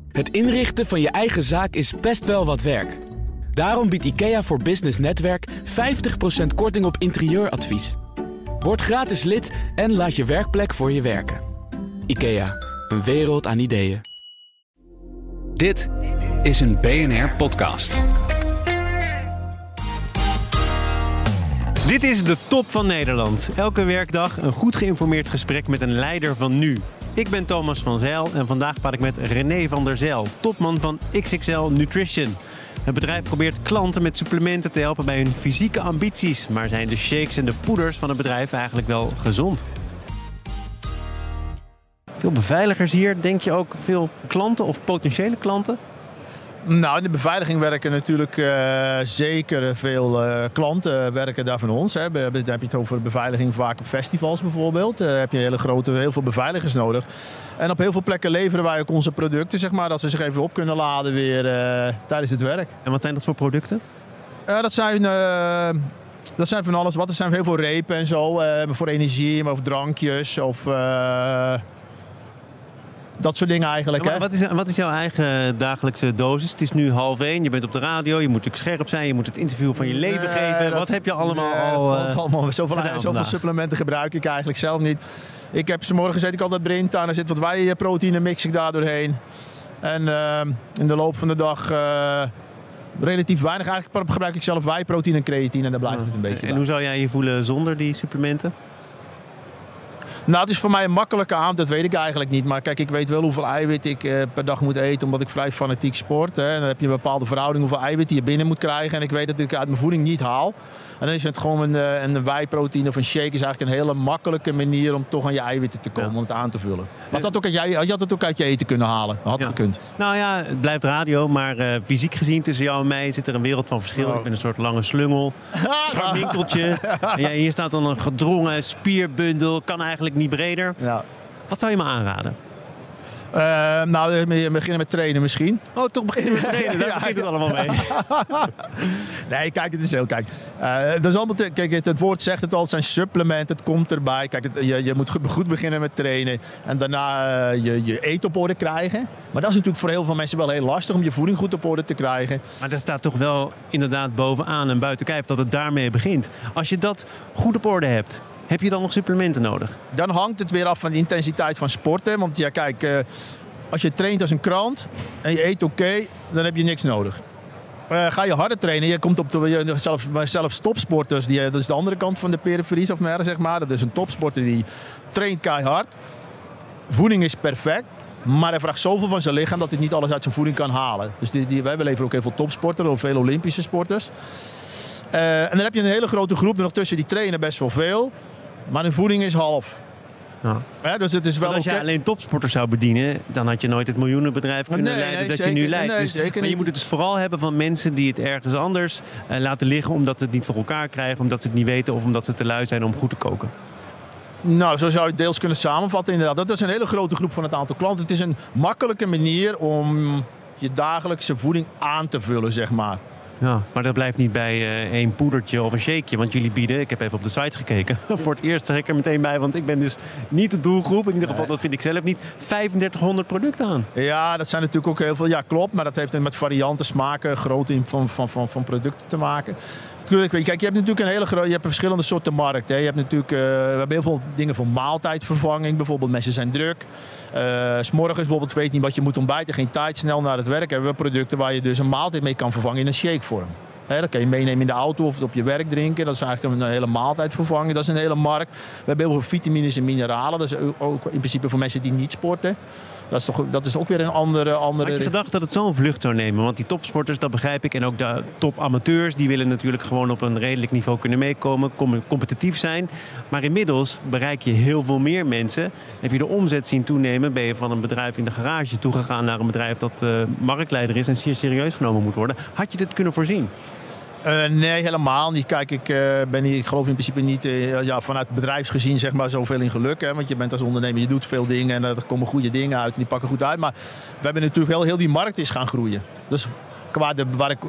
Het inrichten van je eigen zaak is best wel wat werk. Daarom biedt IKEA voor Business Netwerk 50% korting op interieuradvies. Word gratis lid en laat je werkplek voor je werken. IKEA, een wereld aan ideeën. Dit is een BNR-podcast. Dit is de top van Nederland. Elke werkdag een goed geïnformeerd gesprek met een leider van nu. Ik ben Thomas van Zijl en vandaag praat ik met René van der Zijl, topman van XXL Nutrition. Het bedrijf probeert klanten met supplementen te helpen bij hun fysieke ambities. Maar zijn de shakes en de poeders van het bedrijf eigenlijk wel gezond? Veel beveiligers hier. Denk je ook veel klanten of potentiële klanten? Nou, in de beveiliging werken natuurlijk zeker veel klanten werken daar van ons. Hè. Daar heb je het over beveiliging vaak op festivals bijvoorbeeld. Daar heb je heel veel beveiligers nodig. En op heel veel plekken leveren wij ook onze producten, zeg maar, dat ze zich even op kunnen laden weer tijdens het werk. En wat zijn dat voor producten? Dat zijn van alles wat. Er zijn heel veel repen en zo, voor energie, maar of drankjes of... Dat soort dingen eigenlijk. Ja, wat is jouw eigen dagelijkse dosis? Het is nu 12:30, je bent op de radio, je moet natuurlijk scherp zijn, je moet het interview van je leven geven. Wat heb je allemaal Zoveel supplementen gebruik ik eigenlijk zelf niet. Ik heb 's morgens eet ik altijd Brinta, er zit wat whey-proteïne, mix ik daar doorheen. En in de loop van de dag relatief weinig. Eigenlijk gebruik ik zelf whey-proteïne en creatine en daar blijft het een beetje bij. En hoe zou jij je voelen zonder die supplementen? Nou, het is voor mij een makkelijke avond, dat weet ik eigenlijk niet. Maar kijk, ik weet wel hoeveel eiwit ik per dag moet eten, omdat ik vrij fanatiek sport. Hè. En dan heb je een bepaalde verhouding hoeveel eiwit die je binnen moet krijgen. En ik weet dat ik uit mijn voeding niet haal. En dan is het gewoon een whey-proteïne of een shake is eigenlijk een hele makkelijke manier om toch aan je eiwitten te komen, om het aan te vullen. Had je had het ook uit je eten kunnen halen. Had gekund. Nou ja, het blijft radio, maar fysiek gezien tussen jou en mij zit er een wereld van verschil. Ik ben een soort lange slungel, scharminkeltje. En hier staat dan een gedrongen spierbundel, kan eigenlijk niet breder. Ja. Wat zou je me aanraden? We beginnen met trainen misschien. Oh, toch beginnen met trainen? Daar begint het allemaal mee. Nee, kijk, het is heel... Kijk, dat is allemaal kijk, het woord zegt het al, het zijn supplementen, het komt erbij. Kijk, je moet goed beginnen met trainen en daarna je eten op orde krijgen. Maar dat is natuurlijk voor heel veel mensen wel heel lastig om je voeding goed op orde te krijgen. Maar dat staat toch wel inderdaad bovenaan en buiten kijf dat het daarmee begint. Als je dat goed op orde hebt, heb je dan nog supplementen nodig? Dan hangt het weer af van de intensiteit van sporten. Want ja, kijk, als je traint als een krant en je eet oké, dan heb je niks nodig. Ga je harder trainen, je komt op zelfs topsporters, dat is de andere kant van de periferie, zeg maar. Dat is een topsporter die traint keihard. Voeding is perfect, maar hij vraagt zoveel van zijn lichaam dat hij niet alles uit zijn voeding kan halen. Dus wij leveren ook heel veel topsporters of veel Olympische sporters. En dan heb je een hele grote groep nog tussen die trainen best wel veel. Maar hun voeding is half. Ja, dus het is wel als je alleen topsporters zou bedienen, dan had je nooit het miljoenenbedrijf kunnen leiden dat je nu leidt. Maar je moet het dus vooral hebben van mensen die het ergens anders laten liggen omdat ze het niet voor elkaar krijgen, omdat ze het niet weten of omdat ze te lui zijn om goed te koken. Nou, zo zou je het deels kunnen samenvatten inderdaad. Dat is een hele grote groep van het aantal klanten. Het is een makkelijke manier om je dagelijkse voeding aan te vullen, zeg maar. Ja, maar dat blijft niet bij één poedertje of een shakeje. Want jullie bieden, ik heb even op de site gekeken. Voor het eerst trek ik er meteen bij, want ik ben dus niet de doelgroep. In ieder geval, dat vind ik zelf niet. 3500 producten aan. Ja, dat zijn natuurlijk ook heel veel. Ja, klopt. Maar dat heeft met varianten, smaken, grootte van producten te maken. Kijk, je hebt natuurlijk je hebt verschillende soorten markten. Je hebt natuurlijk, we hebben heel veel dingen voor maaltijdvervanging. Bijvoorbeeld, mensen zijn druk. 's Morgens bijvoorbeeld weet niet wat je moet ontbijten. Geen tijd, snel naar het werk. Hebben we producten waar je dus een maaltijd mee kan vervangen in een shakevorm. Dat kan je meenemen in de auto of op je werk drinken. Dat is eigenlijk een hele maaltijdvervanging. Dat is een hele markt. We hebben heel veel vitamines en mineralen. Dat is ook in principe voor mensen die niet sporten. Dat is ook weer een andere... Had je gedacht dat het zo'n vlucht zou nemen? Want die topsporters, dat begrijp ik. En ook de topamateurs, die willen natuurlijk gewoon op een redelijk niveau kunnen meekomen. Competitief zijn. Maar inmiddels bereik je heel veel meer mensen. Heb je de omzet zien toenemen? Ben je van een bedrijf in de garage toegegaan naar een bedrijf dat marktleider is en zeer serieus genomen moet worden. Had je dit kunnen voorzien? Nee, helemaal niet. Kijk, ik geloof in principe niet vanuit bedrijfsgezien zeg maar zoveel in geluk. Hè? Want je bent als ondernemer, je doet veel dingen en er komen goede dingen uit en die pakken goed uit. Maar we hebben natuurlijk heel die markt is gaan groeien. Dus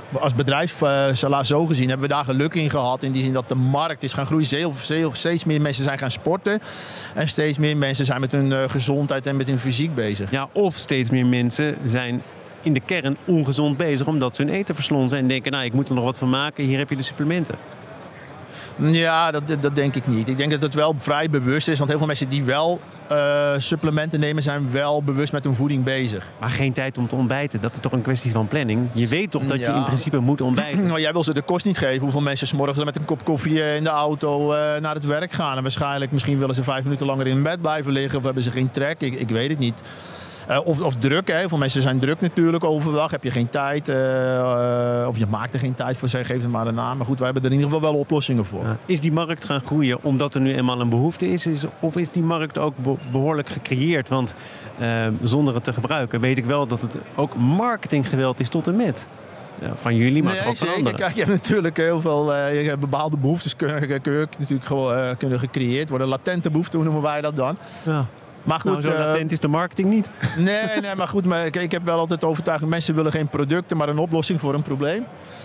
als bedrijf, zo gezien, hebben we daar geluk in gehad. In die zin dat de markt is gaan groeien. Steeds meer mensen zijn gaan sporten. En steeds meer mensen zijn met hun gezondheid en met hun fysiek bezig. Ja, of steeds meer mensen zijn in de kern ongezond bezig omdat ze hun eten verslonzen en denken, nou, ik moet er nog wat van maken, hier heb je de supplementen. Ja, dat denk ik niet. Ik denk dat het wel vrij bewust is. Want heel veel mensen die wel supplementen nemen, zijn wel bewust met hun voeding bezig. Maar geen tijd om te ontbijten. Dat is toch een kwestie van planning? Je weet toch dat je in principe moet ontbijten? Nou, jij wil ze de kost niet geven. Hoeveel mensen 's morgens met een kop koffie in de auto naar het werk gaan. En waarschijnlijk misschien willen ze 5 minuten langer in bed blijven liggen. Of hebben ze geen trek. Ik weet het niet. Of druk. Hè. Veel mensen zijn druk natuurlijk overdag. Heb je geen tijd. Of je maakt er geen tijd voor. Geef het maar een naam. Maar goed, wij hebben er in ieder geval wel oplossingen voor. Ja. Is die markt gaan groeien omdat er nu eenmaal een behoefte is? Of is die markt ook behoorlijk gecreëerd? Want zonder het te gebruiken weet ik wel dat het ook marketinggeweld is tot en met. Ja, van jullie, maar ook van anderen. Kijk, je hebt natuurlijk heel veel bepaalde behoeftes kunnen gecreëerd worden. Latente behoeften, hoe noemen wij dat dan? Ja. Maar goed, zo latent is de marketing niet. Nee, maar goed, ik heb wel altijd overtuiging. Mensen willen geen producten, maar een oplossing voor een probleem.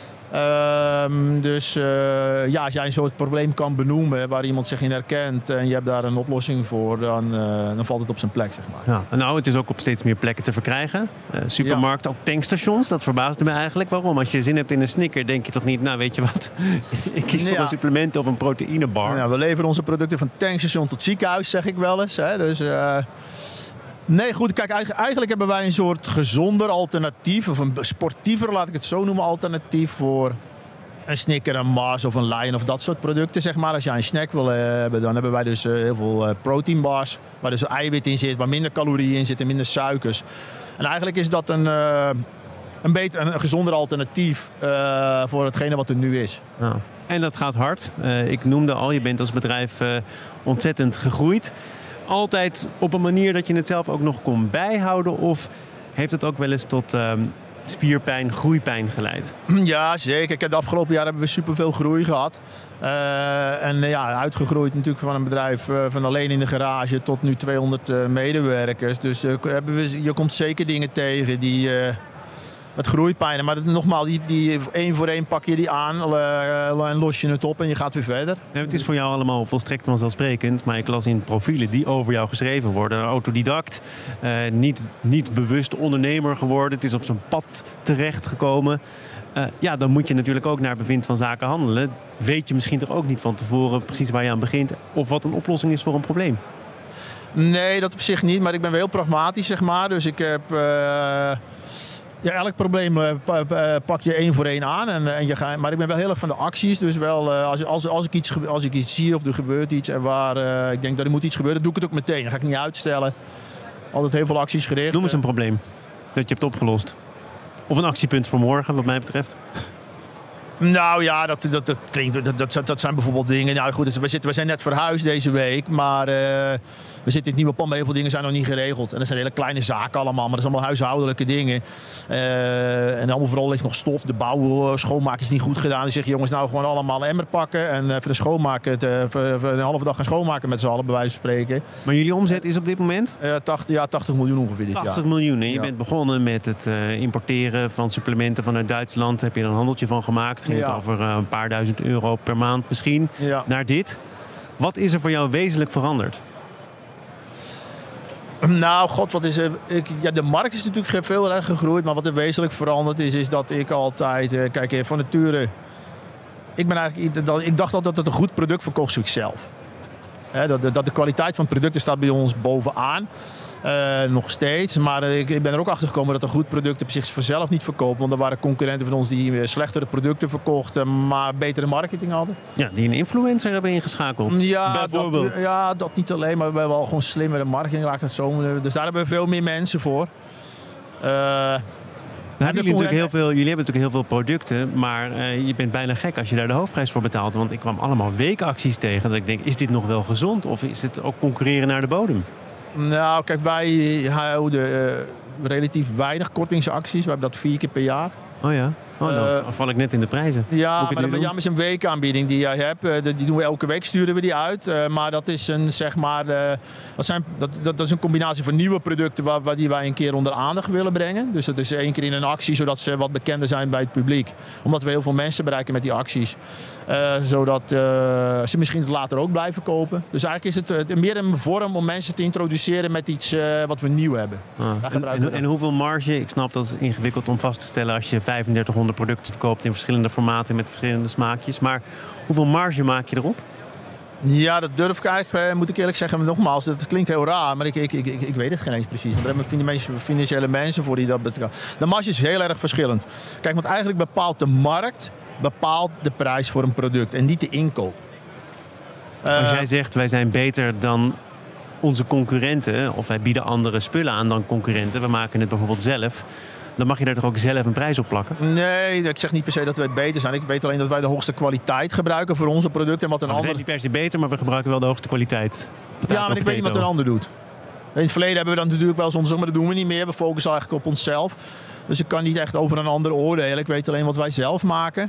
Dus als jij een soort probleem kan benoemen waar iemand zich in herkent en je hebt daar een oplossing voor, dan valt het op zijn plek, zeg maar. Ja, nou, het is ook op steeds meer plekken te verkrijgen. Supermarkten, ook tankstations, dat verbaasde me eigenlijk. Waarom? Als je zin hebt in een Snicker, denk je toch niet, nou weet je wat, ik kies voor een supplement of een proteïnebar. Ja, we leveren onze producten van tankstation tot ziekenhuis, zeg ik wel eens. Hè? Dus... Nee, goed. Kijk, eigenlijk hebben wij een soort gezonder alternatief. Of een sportiever, laat ik het zo noemen, alternatief voor een Snicker, een Mars of een Lion of dat soort producten. Zeg maar. Als jij een snack wil hebben, dan hebben wij dus heel veel proteinbars. Waar dus eiwit in zit, waar minder calorieën in zitten, minder suikers. En eigenlijk is dat een gezonder alternatief voor hetgene wat er nu is. Ja. En dat gaat hard. Ik noemde al, je bent als bedrijf ontzettend gegroeid. Altijd op een manier dat je het zelf ook nog kon bijhouden? Of heeft het ook wel eens tot spierpijn, groeipijn geleid? Ja, zeker. De afgelopen jaar hebben we superveel groei gehad. Uitgegroeid natuurlijk van een bedrijf van alleen in de garage tot nu 200 medewerkers. Dus je komt zeker dingen tegen die... met groeipijn. Maar nogmaals, die 1 voor 1 pak je die aan en los je het op en je gaat weer verder. Ja, het is voor jou allemaal volstrekt vanzelfsprekend. Maar ik las in profielen die over jou geschreven worden. Autodidact, niet bewust ondernemer geworden. Het is op zijn pad terechtgekomen. Dan moet je natuurlijk ook naar bevind van zaken handelen. Weet je misschien toch ook niet van tevoren precies waar je aan begint. Of wat een oplossing is voor een probleem? Nee, dat op zich niet. Maar ik ben wel heel pragmatisch, zeg maar. Dus ik heb... elk probleem pak je 1 voor 1 aan. Maar ik ben wel heel erg van de acties. Dus wel, als ik iets zie of er gebeurt iets en waar ik denk dat er moet iets gebeuren, dan doe ik het ook meteen. Dan ga ik niet uitstellen. Altijd heel veel acties gericht. Noem eens een probleem dat je hebt opgelost. Of een actiepunt voor morgen, wat mij betreft. Nou ja, dat klinkt. Dat zijn bijvoorbeeld dingen. Nou goed, we zijn net verhuisd deze week. Maar we zitten in het nieuwe pand. Maar heel veel dingen zijn nog niet geregeld. En dat zijn hele kleine zaken allemaal. Maar dat zijn allemaal huishoudelijke dingen. En allemaal vooral ligt nog stof. De bouw schoonmaken is niet goed gedaan. Dus zeg je jongens, nou gewoon allemaal een emmer pakken. En voor de schoonmaken, voor een halve dag gaan schoonmaken met z'n allen, bij wijze van spreken. Maar jullie omzet is op dit moment? 80 miljoen ongeveer dit jaar. 80 miljoen. En je bent begonnen met het importeren van supplementen vanuit Duitsland. Heb je er een handeltje van gemaakt. Ging het over een paar duizend euro per maand misschien. Ja. Naar dit. Wat is er voor jou wezenlijk veranderd? Nou, wat is er? De markt is natuurlijk veel erg gegroeid. Maar wat er wezenlijk veranderd is dat ik altijd... kijk, van nature... Ik dacht altijd dat het een goed product verkocht zichzelf. Dat de kwaliteit van producten staat bij ons bovenaan. Nog steeds. Maar ik ben er ook achter gekomen dat een goed product op zich vanzelf niet verkoopt. Want er waren concurrenten van ons die slechtere producten verkochten, maar betere marketing hadden. Ja, die een influencer hebben ingeschakeld. Ja, bijvoorbeeld. Dat niet alleen, maar we hebben wel gewoon slimmere marketing. Laat ik het zo noemen. Dus daar hebben we veel meer mensen voor. Jullie hebben natuurlijk heel veel producten, maar je bent bijna gek als je daar de hoofdprijs voor betaalt. Want ik kwam allemaal weekacties tegen. Dat ik denk, is dit nog wel gezond? Of is dit ook concurreren naar de bodem? Nou, kijk, wij houden relatief weinig kortingsacties. We hebben dat 4 keer per jaar. Oh ja? Dan val ik net in de prijzen. Ja, maar het is een weekaanbieding die jij hebt. Die doen we elke week, sturen we die uit. Maar dat is dat is een combinatie van nieuwe producten die wij een keer onder aandacht willen brengen. Dus dat is 1 keer in een actie, zodat ze wat bekender zijn bij het publiek. Omdat we heel veel mensen bereiken met die acties. Zodat ze misschien het later ook blijven kopen. Dus eigenlijk is het meer een vorm om mensen te introduceren met iets wat we nieuw hebben. En hoeveel marge? Ik snap dat het ingewikkeld om vast te stellen als je 3500 producten verkoopt in verschillende formaten met verschillende smaakjes. Maar hoeveel marge maak je erop? Ja, dat durf ik eigenlijk, moet ik eerlijk zeggen. Nogmaals, dat klinkt heel raar, maar ik weet het geen eens precies. Maar daar hebben we financiële mensen voor die dat betreft. De marge is heel erg verschillend. Kijk, want eigenlijk bepaalt de markt de prijs voor een product en niet de inkoop. Als jij zegt, wij zijn beter dan onze concurrenten, of wij bieden andere spullen aan dan concurrenten, we maken het bijvoorbeeld zelf, dan mag je daar toch ook zelf een prijs op plakken? Nee, ik zeg niet per se dat wij beter zijn. Ik weet alleen dat wij de hoogste kwaliteit gebruiken voor onze producten. En wat een ander... We zijn niet per se beter, maar we gebruiken wel de hoogste kwaliteit. Ja, maar ik weet niet wat een ander doet. In het verleden hebben we dat natuurlijk wel eens onderzocht, maar dat doen we niet meer. We focussen eigenlijk op onszelf. Dus ik kan niet echt over een ander oordelen. Ik weet alleen wat wij zelf maken.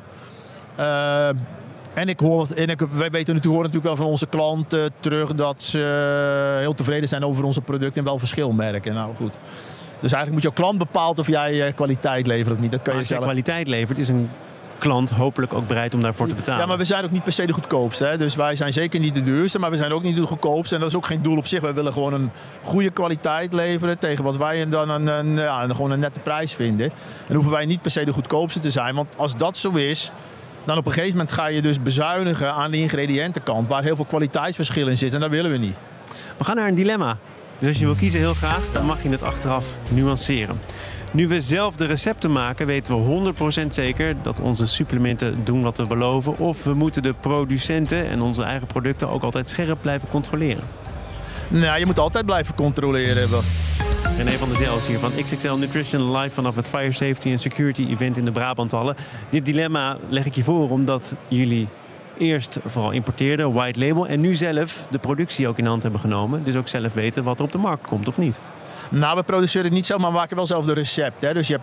Wij horen natuurlijk wel van onze klanten terug dat ze heel tevreden zijn over onze producten en wel verschil merken. Nou goed. Dus eigenlijk moet jouw klant bepalen of jij kwaliteit levert of niet. Dat kan je als zelf. je kwaliteit levert, is een klant hopelijk ook bereid om daarvoor te betalen. Ja, maar we zijn ook niet per se de goedkoopste. Hè? Dus wij zijn zeker niet de duurste, maar we zijn ook niet de goedkoopste. En dat is ook geen doel op zich. Wij willen gewoon een goede kwaliteit leveren tegen wat wij dan gewoon een nette prijs vinden. En hoeven wij niet per se de goedkoopste te zijn. Want als dat zo is, dan op een gegeven moment ga je dus bezuinigen aan de ingrediëntenkant, waar heel veel kwaliteitsverschillen in zitten. En dat willen we niet. We gaan naar een dilemma. Dus als je wil kiezen heel graag, dan mag je het achteraf nuanceren. Nu we zelf de recepten maken, weten we 100% zeker dat onze supplementen doen wat we beloven. Of we moeten de producenten en onze eigen producten ook altijd scherp blijven controleren. Nou, je moet altijd blijven controleren. René van der Zijl is hier van XXL Nutrition live vanaf het Fire Safety and Security Event in de Brabanthallen. Dit dilemma leg ik je voor omdat jullie eerst vooral importeerden, white label, en nu zelf de productie ook in hand hebben genomen. Dus ook zelf weten wat er op de markt komt of niet. Nou, we produceren het niet zelf, maar we maken wel zelf de recept. Hè? Dus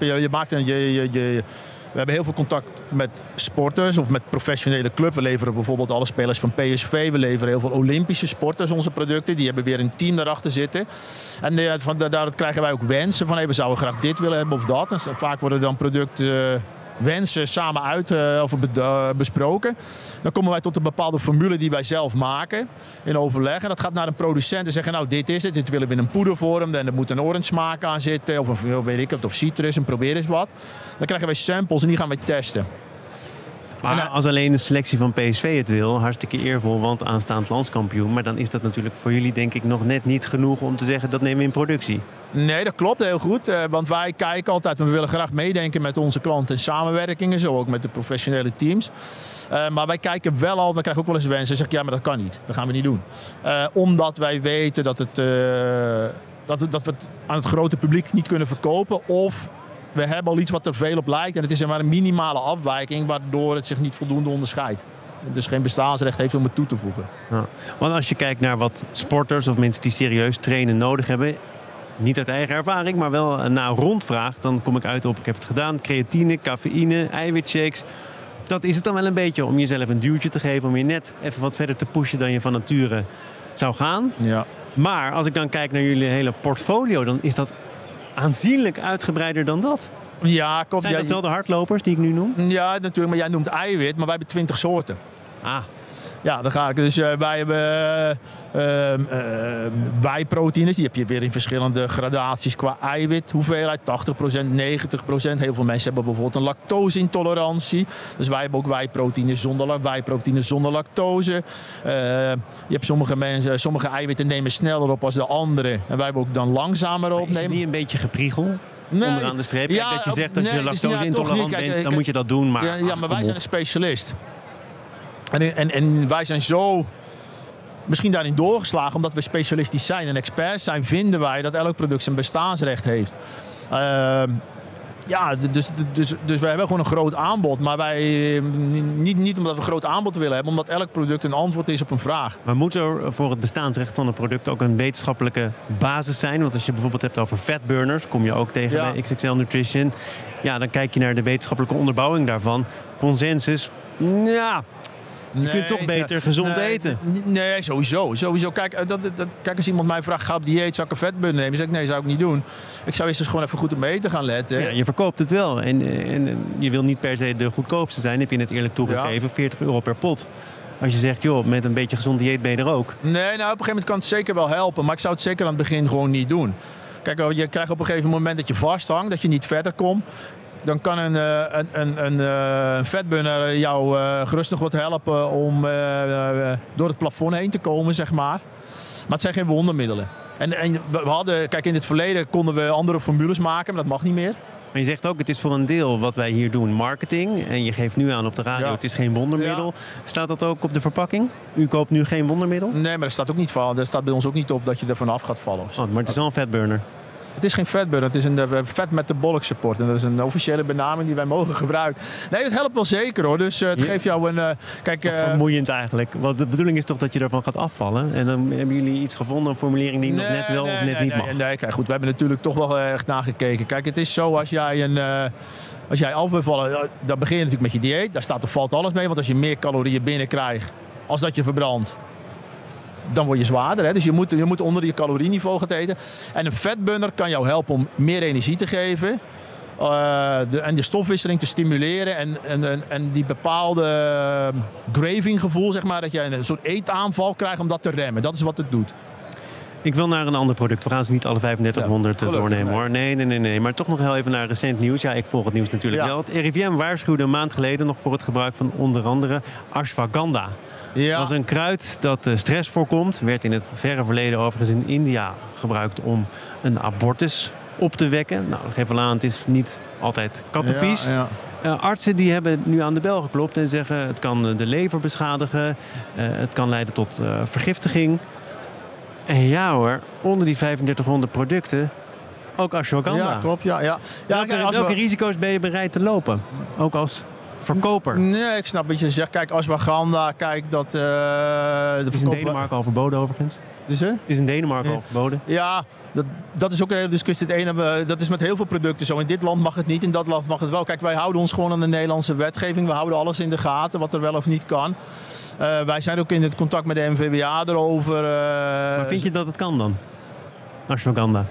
we hebben heel veel contact met sporters of met professionele clubs. We leveren bijvoorbeeld alle spelers van PSV. We leveren heel veel Olympische sporters onze producten. Die hebben weer een team daarachter zitten. En daar krijgen wij ook wensen van, we zouden graag dit willen hebben of dat. En vaak worden dan producten wensen samen besproken. Dan komen wij tot een bepaalde formule die wij zelf maken in overleg. En dat gaat naar een producent en zeggen, nou dit is het, dit willen we in een poedervorm. En er moet een orange smaak aan zitten of citrus en probeer eens wat. Dan krijgen wij samples en die gaan wij testen. Maar als alleen de selectie van PSV het wil, hartstikke eervol, want aanstaand landskampioen. Maar dan is dat natuurlijk voor jullie denk ik nog net niet genoeg om te zeggen dat nemen we in productie. Nee, dat klopt heel goed. Want wij kijken altijd, we willen graag meedenken met onze klanten in samenwerkingen. Zo ook met de professionele teams. Maar wij kijken wel al, we krijgen ook wel eens wensen. Zeggen ja, maar dat kan niet. Dat gaan we niet doen. Omdat wij weten dat we het aan het grote publiek niet kunnen verkopen. Of we hebben al iets wat er veel op lijkt. En het is maar een minimale afwijking, waardoor het zich niet voldoende onderscheidt. Dus geen bestaansrecht heeft om het toe te voegen. Ja. Want als je kijkt naar wat sporters of mensen die serieus trainen nodig hebben, niet uit eigen ervaring, maar wel na rondvraag, dan kom ik uit op, ik heb het gedaan, creatine, cafeïne, eiwitshakes. Dat is het dan wel een beetje om jezelf een duwtje te geven, om je net even wat verder te pushen dan je van nature zou gaan. Ja. Maar als ik dan kijk naar jullie hele portfolio, dan is dat aanzienlijk uitgebreider dan dat. Ja, klopt. Zijn dat wel de hardlopers die ik nu noem? Ja, natuurlijk. Maar jij noemt eiwit, maar wij hebben 20 soorten. Ah. Ja, dan ga ik. Dus wij hebben wijproteïnes. Die heb je weer in verschillende gradaties qua eiwit. Hoeveelheid 80%, 90%. Heel veel mensen hebben bijvoorbeeld een lactose-intolerantie. Dus wij hebben ook wijproteïnes zonder lactose. Je hebt sommige eiwitten nemen sneller op als de andere. En wij hebben ook dan langzamer opnemen. Is het niet een beetje gepriegel? Nee. Onderaan de streep? Ja, dat je zegt dat je lactose-intolerant bent, kijk, dan moet je dat doen. Maar, maar wij zijn een specialist. En wij zijn zo misschien daarin doorgeslagen, omdat we specialistisch zijn en experts zijn, vinden wij dat elk product zijn bestaansrecht heeft. Ja, dus wij hebben gewoon een groot aanbod. Maar wij niet omdat we een groot aanbod willen hebben, omdat elk product een antwoord is op een vraag. Maar moet er voor het bestaansrecht van een product ook een wetenschappelijke basis zijn? Want als je bijvoorbeeld hebt over fatburners, kom je ook tegen bij XXL Nutrition. Ja, dan kijk je naar de wetenschappelijke onderbouwing daarvan. Consensus, ja... Je kunt toch beter gezond eten. Nee, sowieso. Kijk, als iemand mij vraagt, ga op dieet, zou ik een vetburner nemen? Dan zeg ik, nee, zou ik niet doen. Ik zou eerst eens gewoon even goed op mijn eten gaan letten. Ja, je verkoopt het wel. En je wil niet per se de goedkoopste zijn, heb je net eerlijk toegegeven. €40 per pot. Als je zegt, joh, met een beetje gezond dieet ben je er ook. Nee, nou, op een gegeven moment kan het zeker wel helpen. Maar ik zou het zeker aan het begin gewoon niet doen. Kijk, je krijgt op een gegeven moment dat je vasthangt, dat je niet verder komt. Dan kan een vetburner jou gerust nog wat helpen om door het plafond heen te komen, zeg maar. Maar het zijn geen wondermiddelen. En we hadden, kijk, in het verleden konden we andere formules maken, maar dat mag niet meer. Maar je zegt ook, het is voor een deel wat wij hier doen marketing. En je geeft nu aan op de radio, het is geen wondermiddel. Ja. Staat dat ook op de verpakking? U koopt nu geen wondermiddel? Nee, maar er staat bij ons ook niet op dat je er vanaf gaat vallen. Maar het is wel een vetburner. Het is geen vetburner, het is een vet metabolic support. En dat is een officiële benaming die wij mogen gebruiken. Nee, het helpt wel zeker hoor. Dus het geeft jou een... vermoeiend eigenlijk. Want de bedoeling is toch dat je ervan gaat afvallen. En dan hebben jullie iets gevonden, een formulering die nog net wel of net niet mag. Nee, kijk goed. We hebben natuurlijk toch wel echt nagekeken. Kijk, het is zo als jij af wil vallen, dan begin je natuurlijk met je dieet. Daar staat of valt alles mee. Want als je meer calorieën binnenkrijgt als dat je verbrandt, dan word je zwaarder. Hè? Dus je moet onder je calorieniveau gaan eten. En een vetburner kan jou helpen om meer energie te geven. En de stofwisseling te stimuleren. En die bepaalde craving gevoel, zeg maar. Dat je een soort eetaanval krijgt om dat te remmen. Dat is wat het doet. Ik wil naar een ander product. We gaan ze niet alle 3500 doornemen hoor. Nee. Maar toch nog heel even naar recent nieuws. Ja, ik volg het nieuws natuurlijk wel. Het RIVM waarschuwde een maand geleden nog voor het gebruik van onder andere ashwagandha. Ja. Dat is een kruid dat stress voorkomt. Werd in het verre verleden overigens in India gebruikt om een abortus op te wekken. Nou, geef wel aan, het is niet altijd kattenpies. Ja. Artsen die hebben nu aan de bel geklopt en zeggen het kan de lever beschadigen. Het kan leiden tot vergiftiging. En ja hoor, onder die 3500 producten ook ashwagandha. Ja, klopt. Ja. Welke risico's ben je bereid te lopen? Ook als verkoper? Nee, ik snap wat je zegt. Kijk, ashwagandha, kijk dat... Het is in Denemarken al verboden overigens. Het is in Denemarken al verboden. Ja, dat is ook een hele discussie. Dat is met heel veel producten zo. In dit land mag het niet, in dat land mag het wel. Kijk, wij houden ons gewoon aan de Nederlandse wetgeving. We houden alles in de gaten, wat er wel of niet kan. Wij zijn ook in het contact met de NVWA erover. Maar vind je dat het kan dan? Ashwagandha?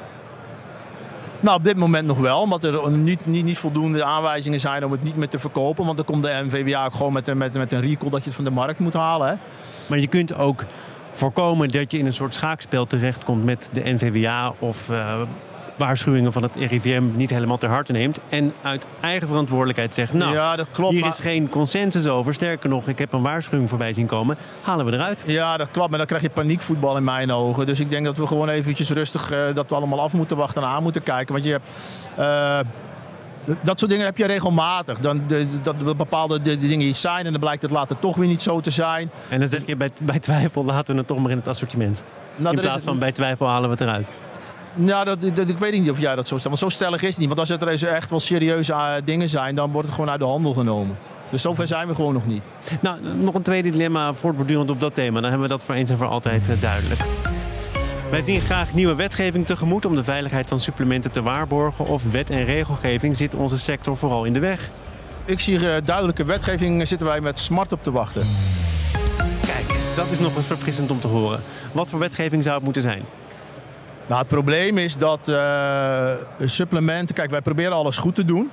Nou, op dit moment nog wel, omdat er niet voldoende aanwijzingen zijn om het niet meer te verkopen. Want dan komt de NVWA ook gewoon met een recall dat je het van de markt moet halen. Hè. Maar je kunt ook voorkomen dat je in een soort schaakspel terechtkomt met de NVWA of waarschuwingen van het RIVM niet helemaal ter harte neemt. En uit eigen verantwoordelijkheid zegt, nou, ja, dat klopt, hier is geen consensus over. Sterker nog, ik heb een waarschuwing voorbij zien komen. Halen we eruit. Ja, dat klopt. Maar dan krijg je paniekvoetbal in mijn ogen. Dus ik denk dat we gewoon eventjes rustig dat we allemaal af moeten wachten en aan moeten kijken. Want je hebt... dat soort dingen heb je regelmatig. Dat bepaalde dingen iets zijn en dan blijkt het later toch weer niet zo te zijn. En dan zeg je bij twijfel laten we het toch maar in het assortiment. Nou, in plaats van bij twijfel halen we het eruit. Nou, ik weet niet of jij dat zo stelt. Want zo stellig is het niet. Want als er echt wel serieuze dingen zijn, dan wordt het gewoon uit de handel genomen. Dus zover zijn we gewoon nog niet. Nou, nog een tweede dilemma voortbordurend op dat thema. Dan hebben we dat voor eens en voor altijd duidelijk. Wij zien graag nieuwe wetgeving tegemoet om de veiligheid van supplementen te waarborgen. Of wet en regelgeving zit onze sector vooral in de weg? Ik zie duidelijke wetgeving, zitten wij met smart op te wachten. Kijk, dat is nog eens verfrissend om te horen. Wat voor wetgeving zou het moeten zijn? Nou, het probleem is dat supplementen... Kijk, wij proberen alles goed te doen.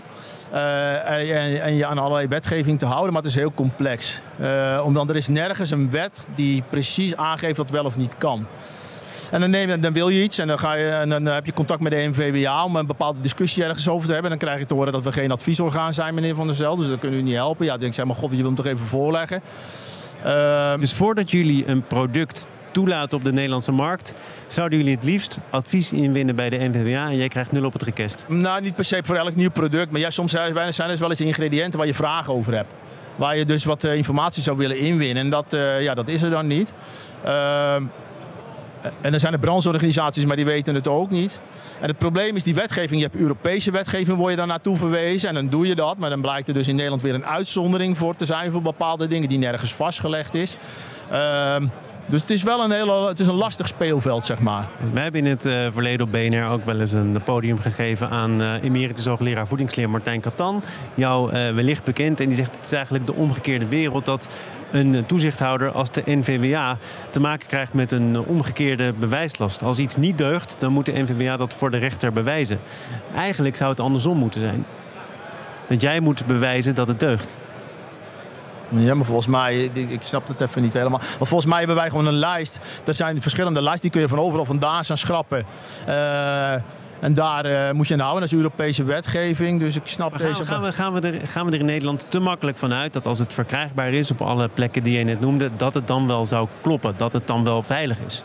En je aan allerlei wetgeving te houden, maar het is heel complex. Omdat er is nergens een wet die precies aangeeft wat wel of niet kan. En dan wil je iets en dan heb je contact met de NVWA om een bepaalde discussie ergens over te hebben. Dan krijg je te horen dat we geen adviesorgaan zijn, meneer Van der Zijl. Dus dat kunnen u niet helpen. Ja, dan denk ik, maar god, je wil hem toch even voorleggen. Dus voordat jullie een product toelaten op de Nederlandse markt, zouden jullie het liefst advies inwinnen bij de NVWA en jij krijgt 0 op het rekest? Nou, niet per se voor elk nieuw product, maar ja, soms zijn er wel eens ingrediënten waar je vragen over hebt. Waar je dus wat informatie zou willen inwinnen en dat is er dan niet. En dan zijn er brancheorganisaties, maar die weten het ook niet. En het probleem is die wetgeving. Je hebt Europese wetgeving, word je daar naartoe verwezen. En dan doe je dat. Maar dan blijkt er dus in Nederland weer een uitzondering voor te zijn voor bepaalde dingen die nergens vastgelegd is. Dus het is wel een lastig speelveld, zeg maar. We hebben in het verleden op BNR ook wel eens een podium gegeven aan emeritus hoogleraar voedingsleer Martijn Katan. Jou wellicht bekend. En die zegt het is eigenlijk de omgekeerde wereld dat een toezichthouder als de NVWA te maken krijgt met een omgekeerde bewijslast. Als iets niet deugt, dan moet de NVWA dat voor de rechter bewijzen. Eigenlijk zou het andersom moeten zijn. Dat jij moet bewijzen dat het deugt. Ja, maar volgens mij, ik snap het even niet helemaal. Want volgens mij hebben wij gewoon een lijst. Er zijn verschillende lijsten, die kun je van overal vandaan gaan schrappen. En daar moet je aan houden. Dat is Europese wetgeving. Dus ik snap Gaan we er in Nederland te makkelijk van uit dat als het verkrijgbaar is op alle plekken die je net noemde, dat het dan wel zou kloppen? Dat het dan wel veilig is?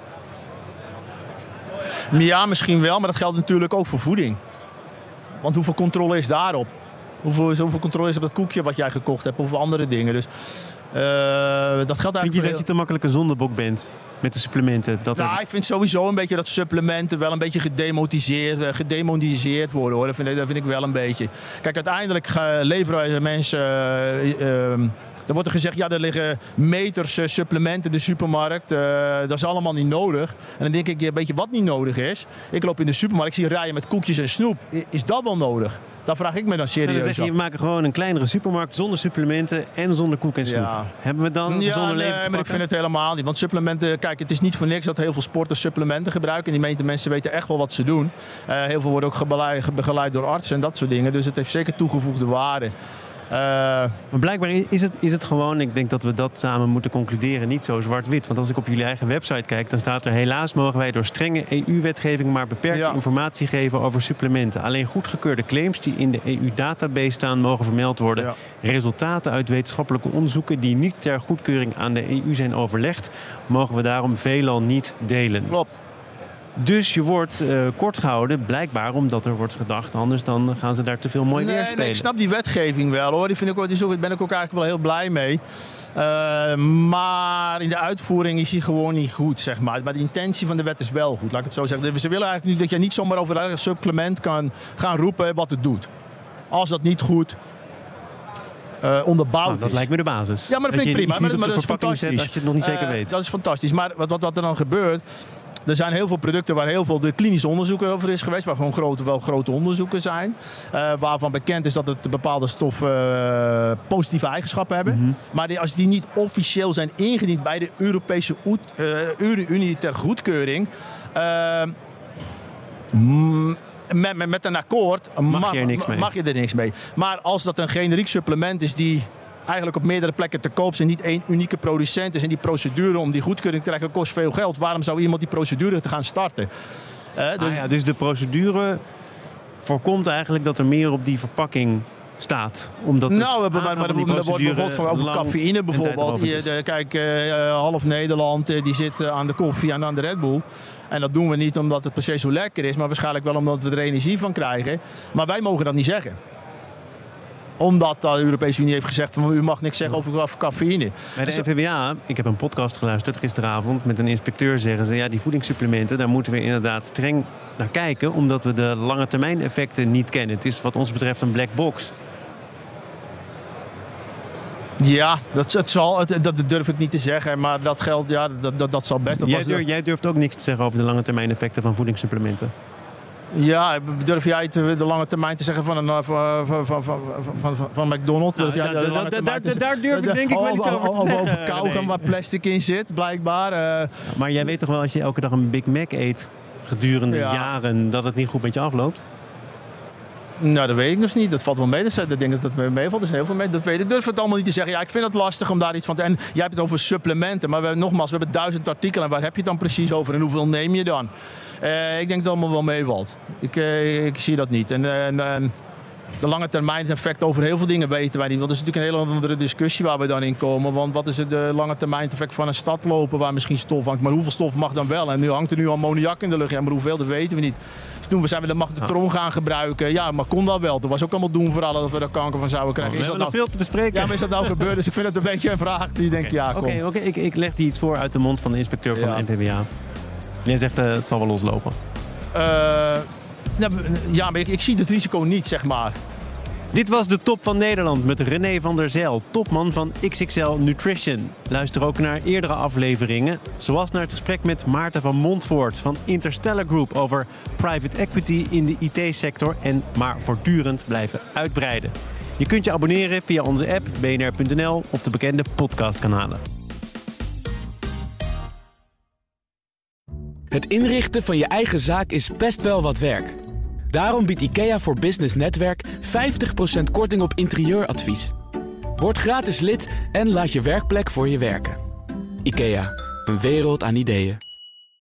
Ja, misschien wel. Maar dat geldt natuurlijk ook voor voeding. Want hoeveel controle is daarop? Hoeveel controle is op dat koekje wat jij gekocht hebt of andere dingen. Dus dat geldt eigenlijk. Vind je dat je te makkelijk een zondebok bent met de supplementen? Ik vind sowieso een beetje dat supplementen wel een beetje gedemoniseerd worden. Hoor. Dat vind ik wel een beetje. Kijk, uiteindelijk leveren wij mensen. Er wordt er gezegd, ja, er liggen meters supplementen in de supermarkt. Dat is allemaal niet nodig. En dan denk ik, weet je wat niet nodig is? Ik loop in de supermarkt, ik zie rijen met koekjes en snoep. Is dat wel nodig? Daar vraag ik me dan serieus af. Dan zeg je, we maken gewoon een kleinere supermarkt zonder supplementen en zonder koek en snoep. Ja. Hebben we dan zonder leven te pakken? Maar ik vind het helemaal niet. Want supplementen, kijk, het is niet voor niks dat heel veel sporters supplementen gebruiken. En die meeste mensen weten echt wel wat ze doen. Heel veel worden ook begeleid door artsen en dat soort dingen. Dus het heeft zeker toegevoegde waarde. Maar blijkbaar is het gewoon, ik denk dat we dat samen moeten concluderen, niet zo zwart-wit. Want als ik op jullie eigen website kijk, dan staat er helaas mogen wij door strenge EU-wetgeving maar beperkte informatie geven over supplementen. Alleen goedgekeurde claims die in de EU-database staan mogen vermeld worden. Ja. Resultaten uit wetenschappelijke onderzoeken die niet ter goedkeuring aan de EU zijn overlegd, mogen we daarom veelal niet delen. Klopt. Dus je wordt kort gehouden, blijkbaar omdat er wordt gedacht, anders dan gaan ze daar te veel mooi weer spelen. Nee, ik snap die wetgeving wel hoor. Die ben ik ook eigenlijk wel heel blij mee. Maar in de uitvoering is die gewoon niet goed, zeg maar. Maar de intentie van de wet is wel goed, laat ik het zo zeggen. Ze willen eigenlijk dat je niet zomaar over een supplement kan gaan roepen wat het doet. Als dat niet goed onderbouwd is. Dat lijkt me de basis. Ja, maar dat vind ik prima. Maar dat is fantastisch. Als je het nog niet zeker weet. Dat is fantastisch. Maar wat er dan gebeurt. Er zijn heel veel producten waar heel veel de klinische onderzoeken over is geweest. Waar gewoon wel grote onderzoeken zijn. Waarvan bekend is dat het bepaalde stoffen positieve eigenschappen hebben. Mm-hmm. Maar als die niet officieel zijn ingediend bij de Europese Unie ter goedkeuring. Met een akkoord mag je er niks mee. Maar als dat een generiek supplement is die eigenlijk op meerdere plekken te koop zijn, niet één unieke producent is en die procedure om die goedkeuring te krijgen kost veel geld. Waarom zou iemand die procedure te gaan starten? Dus de procedure voorkomt eigenlijk dat er meer op die verpakking staat. Omdat er wordt bijvoorbeeld over cafeïne bijvoorbeeld. Kijk, half Nederland die zit aan de koffie en aan de Red Bull. En dat doen we niet omdat het per se zo lekker is, maar waarschijnlijk wel omdat we er energie van krijgen. Maar wij mogen dat niet zeggen. Omdat de Europese Unie heeft gezegd van u mag niks zeggen over cafeïne. Bij de NVWA, ik heb een podcast geluisterd gisteravond met een inspecteur, zeggen ze, ja, die voedingssupplementen, daar moeten we inderdaad streng naar kijken, omdat we de lange termijn effecten niet kennen. Het is wat ons betreft een black box. Ja, dat durf ik niet te zeggen, maar dat geldt, ja, dat zal best. Jij durft ook niks te zeggen over de lange termijn effecten van voedingssupplementen? Ja, durf jij de lange termijn te zeggen van McDonald's? Daar durf ik denk ik wel iets over te zeggen. Over kauwgom waar plastic in zit, blijkbaar. Maar jij weet toch wel als je elke dag een Big Mac eet gedurende jaren, dat het niet goed met je afloopt? Nou, dat weet ik dus niet. Dat valt wel mee. Dus ik denk dat het meevalt. Dus heel veel mee. Dat weet ik. Ik durf het allemaal niet te zeggen. Ja, ik vind het lastig om daar iets van te... En jij hebt het over supplementen. Maar we hebben 1000 artikelen. En waar heb je het dan precies over? En hoeveel neem je dan? Ik denk dat het allemaal wel meevalt. Ik zie dat niet. En de lange termijn effect over heel veel dingen weten wij niet. Want dat is natuurlijk een hele andere discussie waar we dan in komen. Want wat is het lange termijn effect van een stad lopen waar misschien stof hangt? Maar hoeveel stof mag dan wel? En nu hangt er nu ammoniak in de lucht. Ja, maar hoeveel, dat weten we niet. Dus toen zijn we de magnetron gaan gebruiken. Ja, maar kon dat wel? Toen was ook allemaal doen voor alle dat we er kanker van zouden krijgen. We hebben nog veel te bespreken. Ja, maar is dat nou gebeurd? Dus ik vind het een beetje een vraag die denk Oké, ik leg die iets voor uit de mond van de inspecteur van de NVWA. Jij zegt het zal wel loslopen. Ja, maar ik zie het risico niet, zeg maar. Dit was de Top van Nederland met René van der Zijl, topman van XXL Nutrition. Luister ook naar eerdere afleveringen, zoals naar het gesprek met Maarten van Montvoort van Interstellar Group over private equity in de IT-sector en maar voortdurend blijven uitbreiden. Je kunt je abonneren via onze app, bnr.nl of de bekende podcastkanalen. Het inrichten van je eigen zaak is best wel wat werk. Daarom biedt IKEA voor Business Netwerk 50% korting op interieuradvies. Word gratis lid en laat je werkplek voor je werken. IKEA, een wereld aan ideeën.